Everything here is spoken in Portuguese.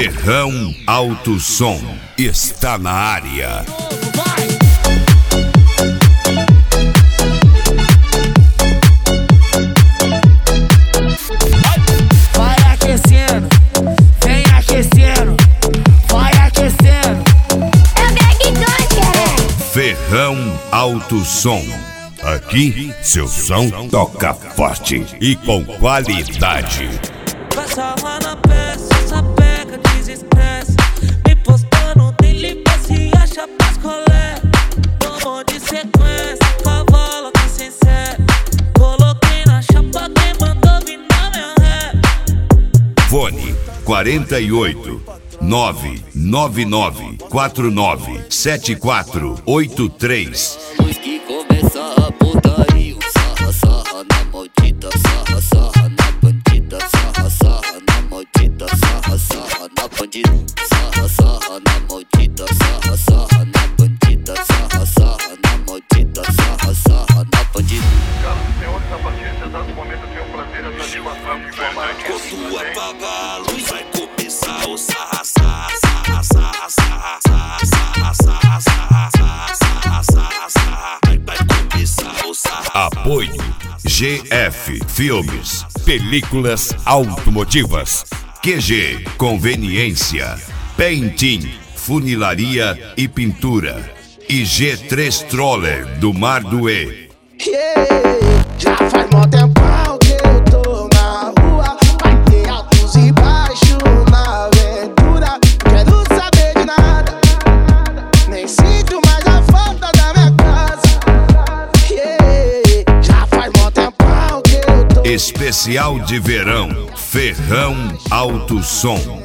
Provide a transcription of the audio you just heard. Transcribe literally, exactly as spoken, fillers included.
Ferrão Alto Som está na área. Vai aquecendo, vem aquecendo, vai aquecendo. Eu quero que Ferrão Alto Som. Aqui, seu som toca forte e com qualidade. Passa lá na peça, essa peca desestressa. Me postando, tem limpa, se acha pras colé. Tomou de sequência, cavalo que sincero. Coloquei na chapa, quem mandou vir na minha ré. Fone quarenta e oito, nove nove nove quatro nove sete quatro oito três. Depois que começa a putaria, sarra, sarra na maldita, sarra, sarra na bandida, sarra, sarra na maldita, sarra, sarra na bandida, sarra, sarra na maldita, sarra, sarra na bandida, sarra, sarra na maldita, sarra, sarra na bandida. Senhoras e senhores, a partir desse exato momento eu tenho o prazer e a satisfação de informar que quando apagar a luz vai começar o sarra, sarra, sarra, sarra, sarra, sarra, sarra, sarra, sarra, sarra, sarra, sarra, vai começar o sarra. Apoio G F Filmes, películas automotivas. Q G Conveniência, Painting, funilaria e pintura. E G três Troller do Mar do E. Yeah, já faz mó tempão que eu tô na rua. Vai ter altos e baixos na aventura. Quero saber de nada, nem sinto mais a falta da minha casa. Yeah, já faz mó tempão que eu tô. Especial de verão, Ferrão Alto Som.